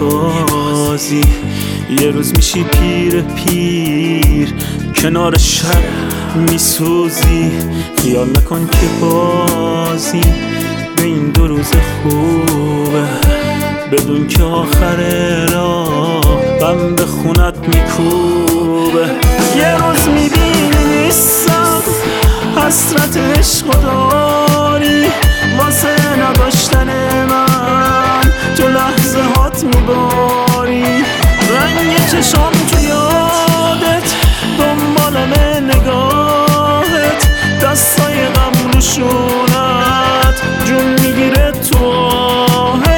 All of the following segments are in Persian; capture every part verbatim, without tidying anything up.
بازی. یه روز میشی پیر پیر کنار شب میسوزی. خیال نکن که بازی به این دو روز خوبه، بدون که آخر راه غم به خونت میکوبه. یه روز میبینی نیستم، حسرت عشق داری واسه نداشتن من، تو لحظه هات میباری. رنگ چشام تو یادت، دنبالم نگاهت، دستای غم رو شونت جون میگیره تو آهت.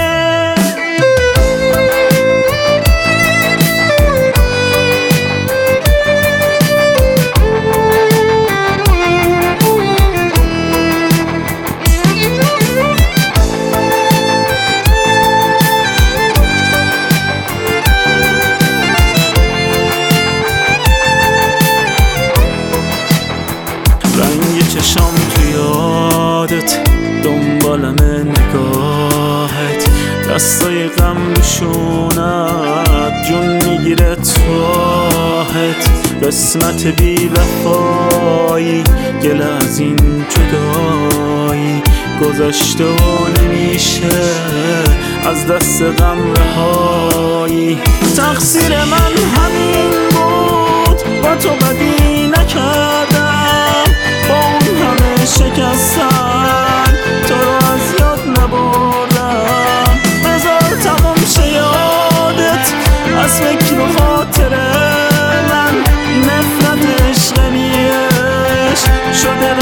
رنگ چشام تو یادت، دنبالم نگاهت، دستای غم شونت جون میگیره تاهت. قسمت بی وفایی گل از این جدایی، گذشته و نمیشه از دست غم رهایی. تقصیر من همین بود، با تو بدی نکردم، با اون همه شکستن تو رو از یاد نبردم. بذار تمام شه یادت از فکر و خاطر من، نفرت عشق نیش شده